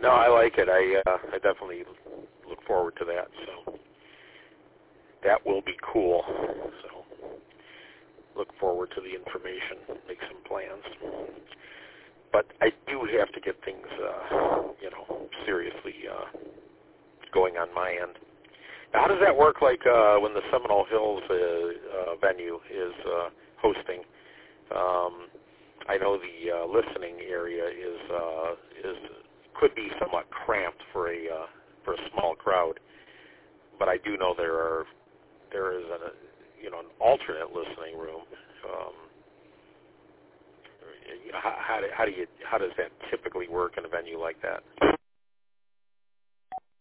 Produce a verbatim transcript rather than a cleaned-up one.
No, I like it. I uh, I definitely look forward to that. So that will be cool. So look forward to the information, make some plans. But I do have to get things, uh, you know, seriously uh, going on my end. Now, how does that work? Like uh, when the Seminole Hills uh, uh, venue is uh, hosting? Um, I know the uh, listening area is uh, is could be somewhat cramped for a uh, for a small crowd, but I do know there are there is a you know an alternate listening room. Um, how, how, do, how do you how does that typically work in a venue like that?